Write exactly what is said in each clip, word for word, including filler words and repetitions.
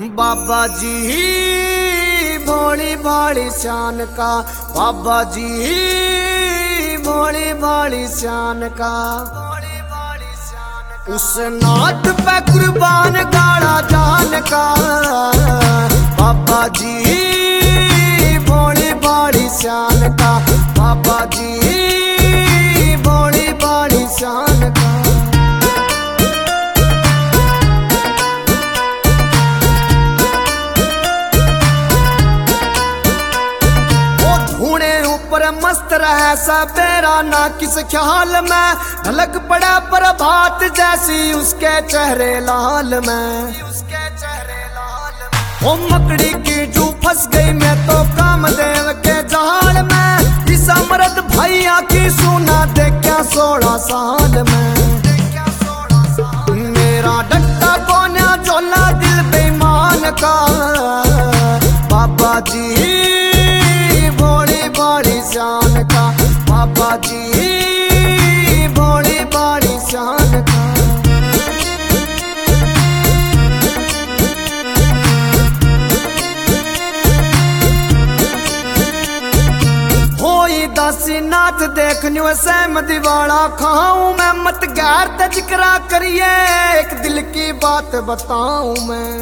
बाबा जी भोली भाली शान का, बाबा जी भोली भाली शान का, उस नाथ पे कुर्बान गाड़ा जान का। बाबा जी भोली भाली शान का, बाबा जी भोली भाली शान का। ऊपर मस्त रहे सवेरा ना किस ख्याल में, झलक पड़ा प्रभात जैसी उसके चेहरे लाल में। ओ मकड़ी की जू फंस गई मैं तो कामदेव के जाल में। इस अमृत भैया की सुना देखा सोलह साल में। मेरा डट्टा कोन्या चोला दिल बेईमान का। बाबा जी शान का, बाबा जी भोली भाली शान का। होई दासी नाथ देखने सैम दिवाला खाऊं मैं। मत गैर तजकरा करिए एक दिल की बात बताऊं मैं।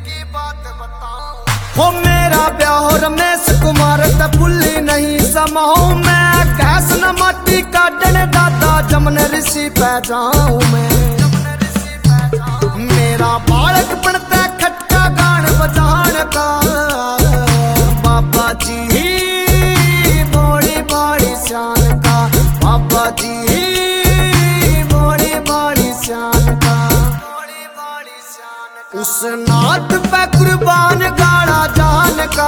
हो मेरा ब्याह रमेश कुमार ते भुल्ली नहीं समाऊं मैं। गैस न माटी काटने दादा जमन ऋषि पे जाऊं मैं। मेरा बालक बनता खटका गान बजान का। बाबा जी भोली भाली शान का, बाबा जी भोली भाली शान का। उस नाथ पे कुर्बान गाड़ा जान का।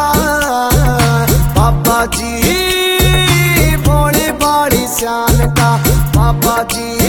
बाबा जी भोली भाली शान का, बाबा जी